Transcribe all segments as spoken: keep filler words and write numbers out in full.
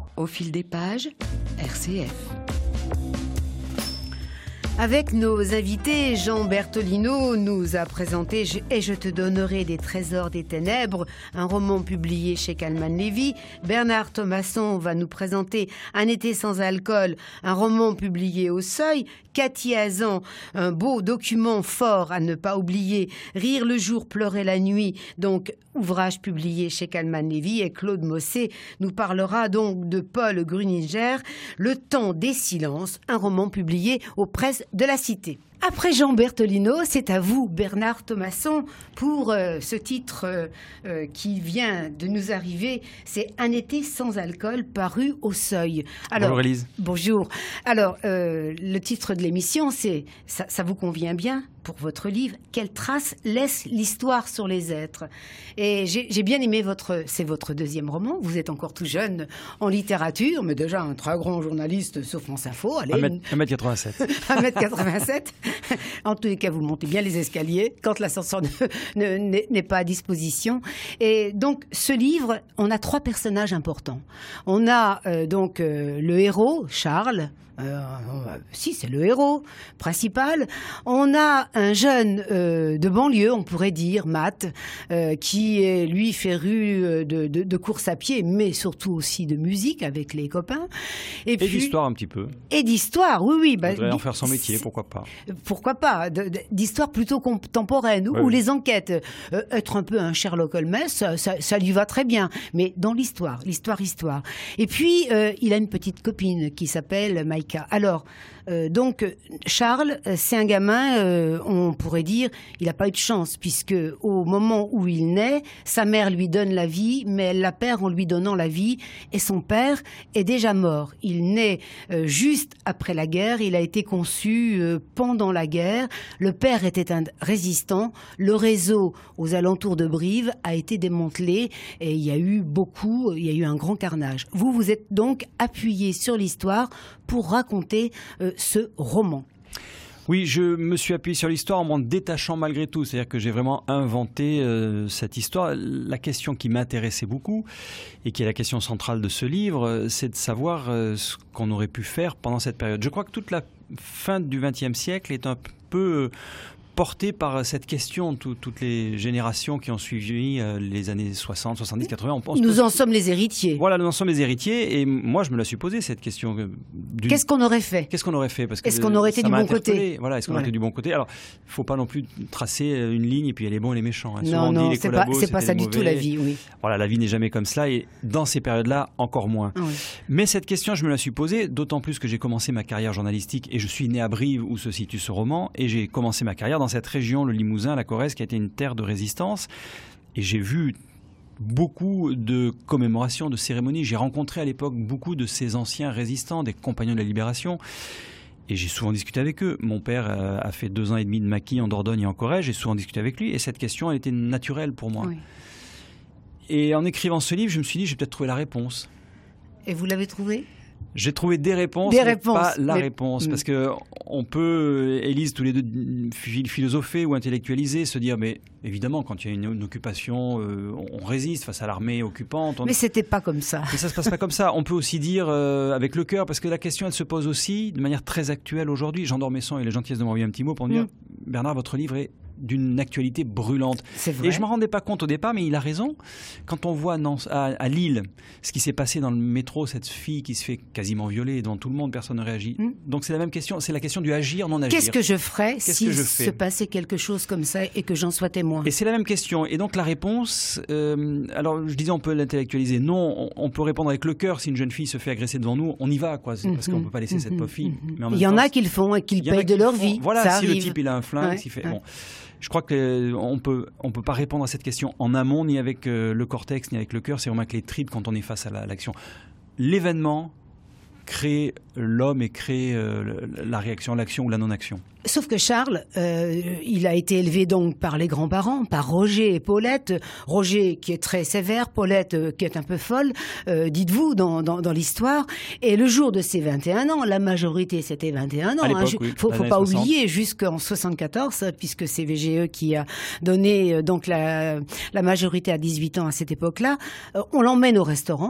Au fil des pages, R C F. Avec nos invités, Jean Bertolino nous a présenté « Et je te donnerai des trésors des ténèbres », un roman publié chez Kalman Levy. Bernard Thomasson va nous présenter « Un été sans alcool », un roman publié au Seuil. Cathy Hazan, un beau document fort à ne pas oublier, « Rire le jour, pleurer la nuit », donc ouvrage publié chez Kalman Levy. Et Claude Mossé nous parlera donc de Paul Gruninger, « Le temps des silences », un roman publié aux presses de la Cité. Après Jean Bertolino, c'est à vous, Bernard Thomasson, pour euh, ce titre euh, euh, qui vient de nous arriver. C'est « Un été sans alcool » paru au Seuil. Alors, bonjour Élise. Bonjour. Alors, euh, le titre de l'émission, c'est ça, ça vous convient bien pour votre livre « Quelle trace laisse l'histoire sur les êtres ?» Et j'ai, j'ai bien aimé votre... C'est votre deuxième roman. Vous êtes encore tout jeune en littérature, mais déjà un très grand journaliste sur France Info. Allez, un mètre quatre-vingt-sept. un mètre quatre-vingt-sept. En tous les cas, vous montez bien les escaliers quand l'ascenseur ne, ne, n'est, n'est pas à disposition. Et donc, ce livre, on a trois personnages importants. On a euh, donc euh, le héros, Charles. Euh, si, c'est le héros principal. On a un jeune euh, de banlieue, on pourrait dire, Matt, euh, qui est, lui, féru de, de, de course à pied, mais surtout aussi de musique avec les copains. Et, et puis, d'histoire un petit peu. Et d'histoire, oui, oui. Bah, il voudrait en faire son métier, pourquoi pas. Pourquoi pas, de, de, d'histoire plutôt contemporaine, ouais, ou oui. Les enquêtes. Euh, être un peu un Sherlock Holmes, ça, ça, ça lui va très bien, mais dans l'histoire, l'histoire, histoire. Et puis, euh, il a une petite copine qui s'appelle Maïka. Alors, euh, donc, Charles, c'est un gamin, euh, on pourrait dire, il n'a pas eu de chance, puisque au moment où il naît, sa mère lui donne la vie, mais elle la perd en lui donnant la vie, et son père est déjà mort. Il naît euh, juste après la guerre, il a été conçu euh, pendant la guerre. Le père était un résistant, le réseau aux alentours de Brive a été démantelé, et il y a eu beaucoup, il y a eu un grand carnage. Vous, vous êtes donc appuyé sur l'histoire pour raconter euh, ce roman. Oui, je me suis appuyé sur l'histoire en m'en détachant malgré tout. C'est-à-dire que j'ai vraiment inventé euh, cette histoire. La question qui m'intéressait beaucoup et qui est la question centrale de ce livre, c'est de savoir euh, ce qu'on aurait pu faire pendant cette période. Je crois que toute la fin du vingtième siècle est un peu... Euh, porté par cette question, tout, toutes les générations qui ont suivi euh, les années soixante, soixante-dix, quatre-vingts. On pense nous que... en sommes les héritiers. Voilà, nous en sommes les héritiers. Et moi, je me la suis posée, cette question. D'une... Qu'est-ce qu'on aurait fait Qu'est-ce qu'on aurait fait Parce que Est-ce qu'on aurait été du bon côté Voilà, est-ce qu'on voilà. aurait été du bon côté Alors, il ne faut pas non plus tracer une ligne et puis il y a les bons et les méchants. Hein. Non, Souvent non, dit, les c'est pas, c'est pas ça du tout la vie, oui. Voilà, la vie n'est jamais comme cela et dans ces périodes-là, encore moins. Oui. Mais cette question, je me la suis posée, d'autant plus que j'ai commencé ma carrière journalistique et je suis né à Brive où se situe ce roman et j'ai commencé ma carrière dans cette région, le Limousin, la Corrèze, qui a été une terre de résistance. Et j'ai vu beaucoup de commémorations, de cérémonies. J'ai rencontré à l'époque beaucoup de ces anciens résistants, des compagnons de la Libération. Et j'ai souvent discuté avec eux. Mon père a fait deux ans et demi de maquis en Dordogne et en Corrèze. J'ai souvent discuté avec lui. Et cette question, elle était naturelle pour moi. Oui. Et en écrivant ce livre, je me suis dit, j'ai peut-être trouvé la réponse. Et vous l'avez trouvé ? J'ai trouvé des réponses, des mais réponses, pas la mais... réponse. Parce que on peut, Élise, tous les deux, philosopher ou intellectualiser, se dire, mais évidemment, quand il y a une, une occupation, euh, on résiste face à l'armée occupante. On... Mais c'était pas comme ça. Mais ça se passe pas comme ça. On peut aussi dire euh, avec le cœur, parce que la question, elle se pose aussi de manière très actuelle aujourd'hui. Jean d'Ormesson et les gentillesses de m'envoyer un petit mot pour me dire, mm. Bernard, votre livre est d'une actualité brûlante. C'est vrai. Et je ne me rendais pas compte au départ, mais il a raison. Quand on voit à, à Lille ce qui s'est passé dans le métro, cette fille qui se fait quasiment violer devant tout le monde, personne ne réagit. Mmh. Donc c'est la même question, c'est la question du agir, non agir. Qu'est-ce que je ferais Qu'est-ce si que je fais se passait quelque chose comme ça et que j'en sois témoin? Et c'est la même question. Et donc la réponse, euh, alors je disais on peut l'intellectualiser. Non, on, on peut répondre avec le cœur. Si une jeune fille se fait agresser devant nous, on y va, quoi. C'est mmh. parce qu'on ne peut pas laisser mmh. cette pauvre fille. Mmh. Mais en il y en temps, a qui le font et qui le payent de leur vie. Voilà, ça si arrive. le type il a un flingue, ouais. s'il fait... Ouais. Bon. Je crois qu'on peut, on peut pas répondre à cette question en amont, ni avec euh, le cortex, ni avec le cœur. C'est vraiment avec les tripes quand on est face à la, l'action. L'événement crée l'homme et crée euh, la réaction, l'action ou la non-action. Sauf que Charles, euh, il a été élevé donc par les grands-parents, par Roger et Paulette. Roger qui est très sévère, Paulette euh, qui est un peu folle, euh, dites-vous, dans, dans, dans l'histoire. Et le jour de ses vingt et un ans, la majorité c'était vingt et un ans. Il hein, oui, faut, faut pas soixante. Oublier, jusqu'en soixante-quatorze, puisque c'est V G E qui a donné euh, donc la, la majorité à dix-huit ans à cette époque-là. Euh, on l'emmène au restaurant.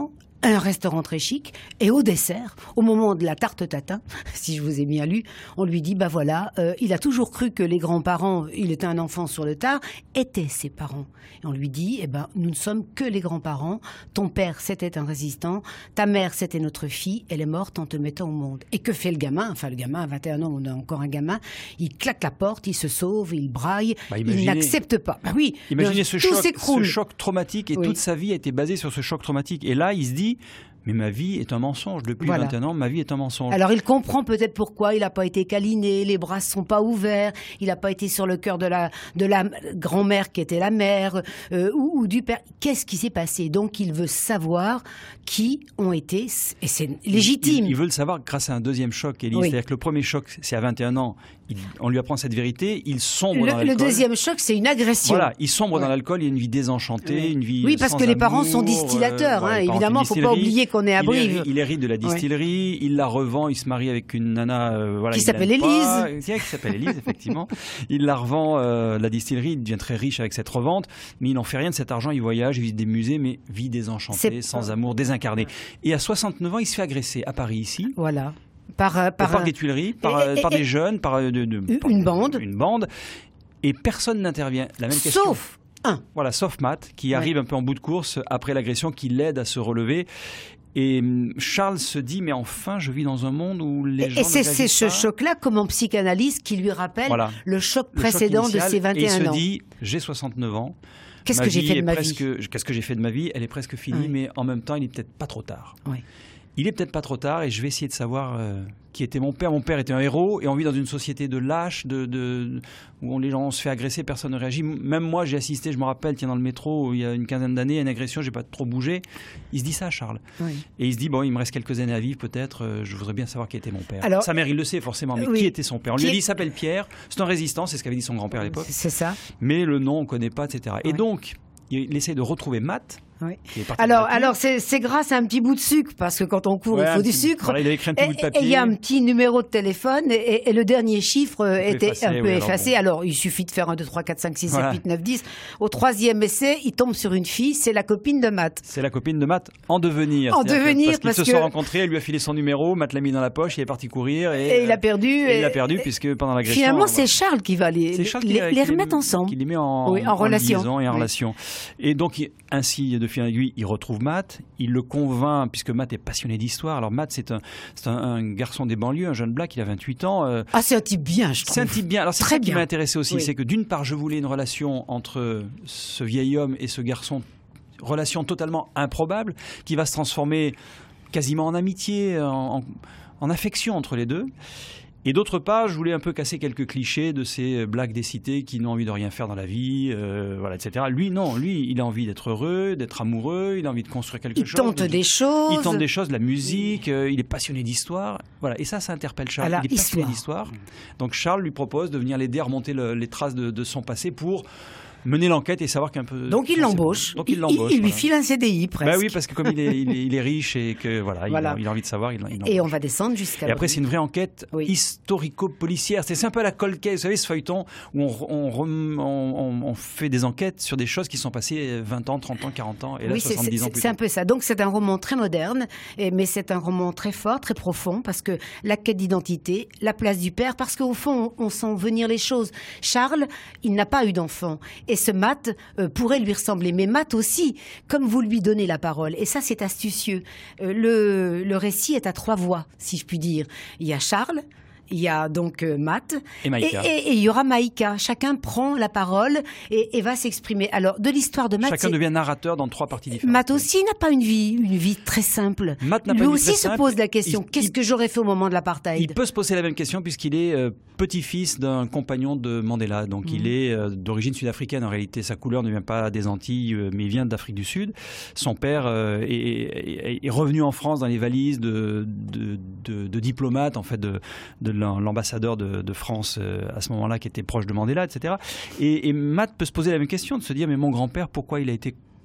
un restaurant très chic, et au dessert, au moment de la tarte tatin, si je vous ai bien lu, on lui dit, bah voilà, euh, il a toujours cru que les grands-parents, il était un enfant sur le tard, étaient ses parents. Et on lui dit, eh ben, nous ne sommes que les grands-parents, ton père c'était un résistant, ta mère c'était notre fille, elle est morte en te mettant au monde. Et que fait le gamin? Enfin, le gamin, à vingt et un ans, on a encore un gamin, il claque la porte, il se sauve, il braille, bah, il n'accepte pas. Bah oui, imaginez le, ce, tout choc, s'écroule. ce choc traumatique, et oui. toute sa vie a été basée sur ce choc traumatique. Et là, il se dit, mais ma vie est un mensonge. Depuis voilà. vingt et un ans, ma vie est un mensonge. Alors, il comprend peut-être pourquoi il n'a pas été câliné, les bras ne sont pas ouverts, il n'a pas été sur le cœur de la, de la grand-mère qui était la mère, euh, ou, ou du père. Qu'est-ce qui s'est passé? Donc, il veut savoir qui ont été, et c'est légitime. Il, il veut le savoir grâce à un deuxième choc, Élise. Oui. C'est-à-dire que le premier choc, c'est à vingt et un ans. Il, on lui apprend cette vérité, il sombre le, dans l'alcool. Le deuxième choc, c'est une agression. Voilà, il sombre ouais. dans l'alcool, il y a une vie désenchantée, oui. une vie Oui, parce sans que les amour, parents sont distillateurs, euh, hein, ouais, évidemment, il ne faut pas oublier qu'on est à Brive. Il hérite de la distillerie, ouais. il la revend, il se marie avec une nana euh, voilà, qui s'appelle Élise. Qui s'appelle Élise, effectivement. Il la revend, euh, la distillerie, il devient très riche avec cette revente, mais il n'en fait rien de cet argent, il voyage, il visite des musées, mais vie désenchantée, sans amour, désincarné. Et à soixante-neuf ans, il se fait agresser à Paris, ici. Voilà. Par, euh, par, au parc des Tuileries, par, et, et, par des jeunes, par, de, de, une, par bande. une bande, et personne n'intervient. La même question. Sauf un. Voilà, sauf Matt, qui ouais. arrive un peu en bout de course après l'agression, qui l'aide à se relever. Et Charles se dit, mais enfin, je vis dans un monde où les et gens. Et c'est, c'est ce choc-là, comme en psychanalyse, qui lui rappelle voilà. le choc le précédent choc initial, de ses vingt et un ans. Et il se dit, j'ai soixante-neuf ans. Qu'est-ce que j'ai fait de ma presque, vie Qu'est-ce que j'ai fait de ma vie? Elle est presque finie, oui. mais en même temps, il n'est peut-être pas trop tard. Oui. Il est peut-être pas trop tard, et je vais essayer de savoir euh, qui était mon père. Mon père était un héros, et on vit dans une société de lâches, de, de, où les gens se fait agresser, personne ne réagit. Même moi, j'ai assisté, je me rappelle, tiens, dans le métro, il y a une quinzaine d'années, à une agression, j'ai pas trop bougé. Il se dit ça, Charles. Oui. Et il se dit, bon, il me reste quelques années à vivre, peut-être, euh, je voudrais bien savoir qui était mon père. Alors, sa mère, il le sait forcément, mais oui. qui était son père? On lui a dit, il s'appelle Pierre, c'est un résistant, c'est ce qu'avait dit son grand-père à l'époque. C'est ça. Mais le nom, on connaît pas, et cetera. Oui. Et donc, il essaie de retrouver Matt. Oui. Alors, alors c'est, c'est grâce à un petit bout de sucre, parce que quand on court, ouais, il faut du petit, sucre. Voilà, il a écrit un petit et, bout de papier. Et il y a un petit numéro de téléphone, et, et le dernier chiffre un était effacé, un peu oui, effacé. Alors, bon. alors, il suffit de faire un, deux, trois, quatre, cinq, six, voilà. sept, huit, neuf, dix. Au troisième essai, il tombe sur une fille, c'est la copine de Matt. C'est la copine de Matt en devenir. En devenir, parce qu'ils parce se que... sont rencontrés, elle lui a filé son numéro, Matt l'a mis dans la poche, il est parti courir. Et, et il a perdu. Et, et il a perdu, et, puisque pendant l'agression. Finalement, c'est Charles qui va les, les, qui, les, les remettre qui, ensemble. Qui les met en, oui, en, en relation. liaison et en oui. relation. Et donc, ainsi, de fil en aiguille, il retrouve Matt. Il le convainc, puisque Matt est passionné d'histoire. Alors Matt, c'est un, c'est un, un garçon des banlieues, un jeune black, il a vingt-huit ans. Euh, ah, c'est un type bien, je trouve. C'est un type bien. Alors c'est Très ça bien. qui m'a intéressé aussi, oui. c'est que d'une part, je voulais une relation entre ce vieil homme et ce garçon, relation totalement improbable, qui va se transformer quasiment en amitié, en, en, en affection entre les deux. Et d'autre part, je voulais un peu casser quelques clichés de ces blacks des cités qui n'ont envie de rien faire dans la vie, euh, voilà, et cetera. Lui, non, lui, il a envie d'être heureux, d'être amoureux, il a envie de construire quelque il chose. Il tente de, des choses. Il tente des choses, de la musique, euh, il est passionné d'histoire. Voilà, et ça, ça interpelle Charles. Alors, il est histoire. passionné d'histoire. Donc Charles lui propose de venir l'aider à remonter le, les traces de, de son passé pour mener l'enquête et savoir qu'un peu. Donc il l'embauche. Donc il, il l'embauche. Il, il lui voilà. file un C D I presque. Bah oui, parce que comme il est, il est, il est riche et que voilà, voilà. Il, a, il a envie de savoir. Il, il et on va descendre jusqu'à. Et après, c'est une vraie enquête oui. historico-policière. C'est, c'est un peu la cold case, vous savez, ce feuilleton où on, on, on, on fait des enquêtes sur des choses qui sont passées vingt ans, trente ans, quarante ans, et là oui, soixante-dix c'est, ans plus c'est tard. un peu ça. Donc c'est un roman très moderne, mais c'est un roman très fort, très profond, parce que la quête d'identité, la place du père, parce qu'au fond, on, on sent venir les choses. Charles, il n'a pas eu d'enfant, et ce Matt euh, pourrait lui ressembler, mais Matt aussi, comme vous lui donnez la parole, et ça c'est astucieux. Euh, le, le récit est à trois voix, si je puis dire. Il y a Charles, il y a donc euh, Matt et, Maïka. Et, et, et il y aura Maïka. Chacun prend la parole et, et va s'exprimer. Alors, de l'histoire de Matt... Chacun devient narrateur dans trois parties différentes. Matt aussi n'a pas une vie, une vie très simple. Matt n'a Lui pas une aussi vie très se simple. pose la question, il, qu'est-ce il, que j'aurais fait au moment de l'apartheid? Il peut se poser la même question puisqu'il est euh, petit-fils d'un compagnon de Mandela. Donc, mmh. il est euh, d'origine sud-africaine. En réalité, sa couleur ne vient pas des Antilles, euh, mais il vient d'Afrique du Sud. Son père euh, est, est, est revenu en France dans les valises de, de, de, de diplomates, en fait, de, de l'ambassadeur De, de France euh, à ce moment-là qui était proche de Mandela, et cetera. Et, et Matt peut se poser la même question, de se dire mais mon grand-père, pourquoi il a été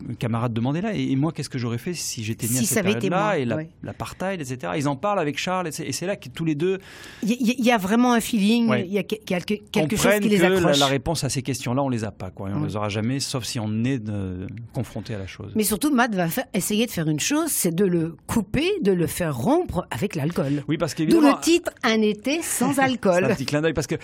camarades de Mandela. Et, et moi, qu'est-ce que j'aurais fait si j'étais né si à cette période-là, et ouais. l'apartheid, et cetera. Ils en parlent avec Charles, et c'est, et c'est là que tous les deux... Il y, y a vraiment un feeling, il ouais. y a quelque, quelque chose qui les accroche. La, la réponse à ces questions-là, on les a pas, quoi. Et on ouais. les aura jamais, sauf si on est de, confronté à la chose. Mais surtout, Matt va faire, essayer de faire une chose, c'est de le couper, de le faire rompre avec l'alcool. Oui, parce qu'évidemment... D'où le titre « Un été sans alcool ». C'est un petit clin d'œil, parce que,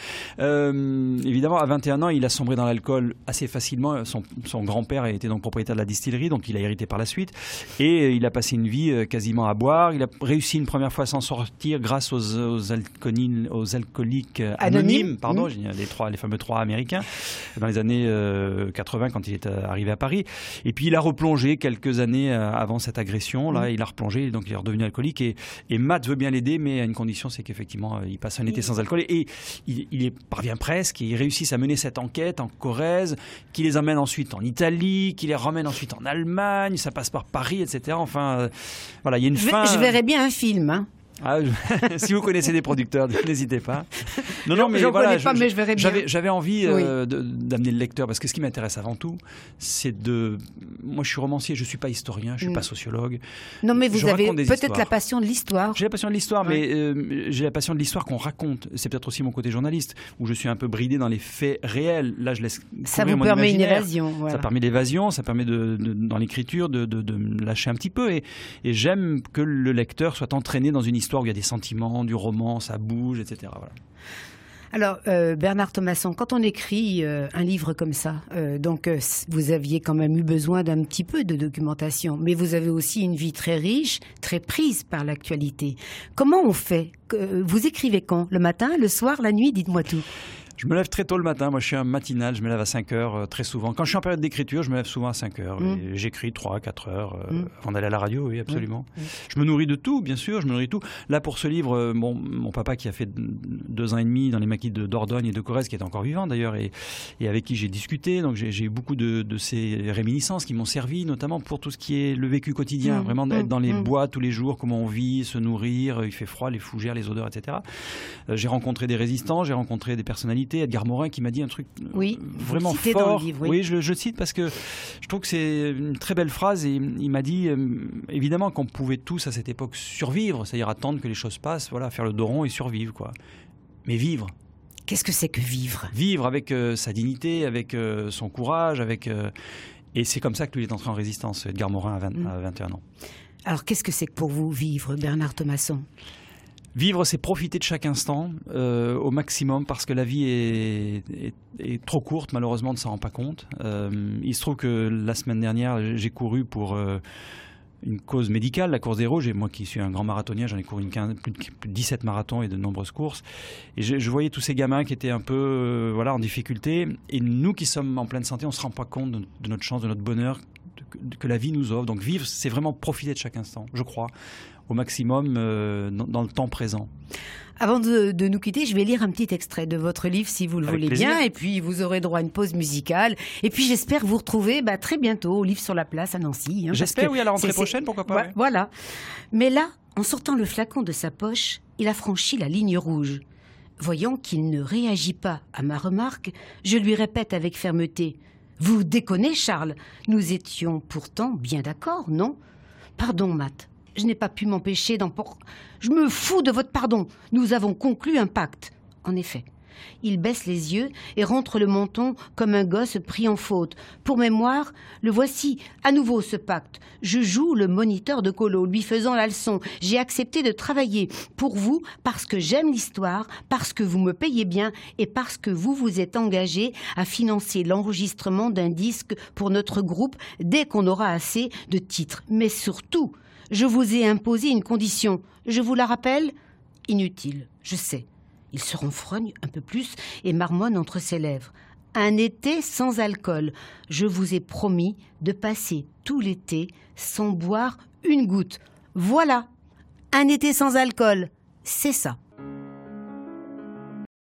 euh, évidemment, à vingt et un ans, il a sombré dans l'alcool assez facilement. Son, son grand-père était donc propriétaire de la distillerie, donc il a hérité par la suite. Et il a passé une vie quasiment à boire. Il a réussi une première fois à s'en sortir grâce aux, aux, alcooliques, aux alcooliques anonymes, anonymes pardon, mmh. les, trois, les fameux trois américains, dans les années euh, quatre-vingts, quand il est arrivé à Paris. Et puis il a replongé quelques années avant cette agression. Là, mmh. il a replongé, donc il est redevenu alcoolique. Et, et Matt veut bien l'aider, mais à une condition, c'est qu'effectivement, il passe un été sans alcool. Et, et il, il parvient presque, et il réussit à mener cette enquête en Corrèze, qui les emmène ensuite en Italie, qui les ramène ensuite en Allemagne, ça passe par Paris, et cetera. Enfin, euh, voilà, il y a une je, fin... Je verrais bien un film, hein. Ah, je... si vous connaissez des producteurs, n'hésitez pas. Non, non, mais voilà, pas, je, mais je verrais bien. J'avais, j'avais envie euh, oui. de, d'amener le lecteur, parce que ce qui m'intéresse avant tout, c'est de... Moi, je suis romancier, je ne suis pas historien, je ne suis mm. pas sociologue. Non, mais vous je avez peut-être histoires. la passion de l'histoire. J'ai la passion de l'histoire, ouais. mais euh, j'ai la passion de l'histoire qu'on raconte. C'est peut-être aussi mon côté journaliste, où je suis un peu bridé dans les faits réels. Là, je laisse ça vous mon permet imaginaire. une évasion. Voilà. Ça permet l'évasion, ça permet de, de, dans l'écriture de, de, de me lâcher un petit peu. Et, et j'aime que le lecteur soit entraîné dans une histoire où il y a des sentiments, du roman, ça bouge, et cetera. Voilà. Alors, euh, Bernard Thomasson, quand on écrit euh, un livre comme ça, euh, donc euh, vous aviez quand même eu besoin d'un petit peu de documentation, mais vous avez aussi une vie très riche, très prise par l'actualité. Comment on fait ? Vous écrivez quand ? Le matin, le soir, la nuit ? Dites-moi tout. Je me lève très tôt le matin. Moi, je suis un matinal. Je me lève à cinq heures euh, très souvent. Quand je suis en période d'écriture, je me lève souvent à cinq heures. Mmh. Et j'écris trois à quatre heures euh, mmh. avant d'aller à la radio, oui, absolument. Mmh. Je me nourris de tout, bien sûr. Je me nourris de tout. Là, pour ce livre, euh, bon, mon papa qui a fait deux ans et demi dans les maquis de Dordogne et de Corrèze, qui est encore vivant d'ailleurs, et, et avec qui j'ai discuté. Donc, j'ai, j'ai eu beaucoup de, de ces réminiscences qui m'ont servi, notamment pour tout ce qui est le vécu quotidien. Mmh. Vraiment, être dans les mmh. bois tous les jours, comment on vit, se nourrir. Il fait froid, les fougères, les odeurs, et cetera. Euh, j'ai rencontré des résistants, j'ai rencontré des personnalités. Edgar Morin qui m'a dit un truc oui, vraiment fort. Dans le livre, oui, oui je, je le cite parce que je trouve que c'est une très belle phrase. Et il m'a dit euh, évidemment qu'on pouvait tous à cette époque survivre, c'est-à-dire attendre que les choses passent, voilà, faire le dos rond et survivre, quoi. Mais vivre. Qu'est-ce que c'est que vivre ? Vivre avec euh, sa dignité, avec euh, son courage, avec euh, et c'est comme ça que lui est entré en résistance, Edgar Morin à, vingt, mmh. à vingt et un ans. Alors qu'est-ce que c'est que pour vous vivre, Bernard Thomasson ? Vivre, c'est profiter de chaque instant euh, au maximum, parce que la vie est, est, est trop courte, malheureusement, on ne s'en rend pas compte. Euh, il se trouve que la semaine dernière, j'ai couru pour euh, une cause médicale, la course des Rouges. Et moi qui suis un grand marathonien, j'en ai couru une quinze, plus, de, plus de dix-sept marathons et de nombreuses courses. Et je, je voyais tous ces gamins qui étaient un peu euh, voilà, en difficulté. Et nous qui sommes en pleine santé, on ne se rend pas compte de, de notre chance, de notre bonheur que, que la vie nous offre. Donc vivre, c'est vraiment profiter de chaque instant, je crois, au maximum euh, dans, dans le temps présent. Avant de, de nous quitter, je vais lire un petit extrait de votre livre, si vous le Avec voulez plaisir. bien, et puis vous aurez droit à une pause musicale. Et puis j'espère vous retrouver bah, très bientôt au Livre sur la Place à Nancy. Hein, j'espère, oui, à la rentrée prochaine, pourquoi pas. Ouais, voilà. Mais là, en sortant le flacon de sa poche, il a franchi la ligne rouge. Voyant qu'il ne réagit pas à ma remarque, je lui répète avec fermeté. « Vous déconnez, Charles. Nous étions pourtant bien d'accord, non ? Pardon, Matt. Je n'ai pas pu m'empêcher d'en... Por... Je me fous de votre pardon. Nous avons conclu un pacte. » En effet, il baisse les yeux et rentre le menton comme un gosse pris en faute. Pour mémoire, le voici, à nouveau ce pacte. Je joue le moniteur de colo, lui faisant la leçon. J'ai accepté de travailler pour vous parce que j'aime l'histoire, parce que vous me payez bien et parce que vous vous êtes engagé à financer l'enregistrement d'un disque pour notre groupe dès qu'on aura assez de titres. Mais surtout, je vous ai imposé une condition. Je vous la rappelle ? Inutile, je sais. Il se renfrogne un peu plus et marmonne entre ses lèvres. Un été sans alcool. Je vous ai promis de passer tout l'été sans boire une goutte. Voilà, un été sans alcool. C'est ça.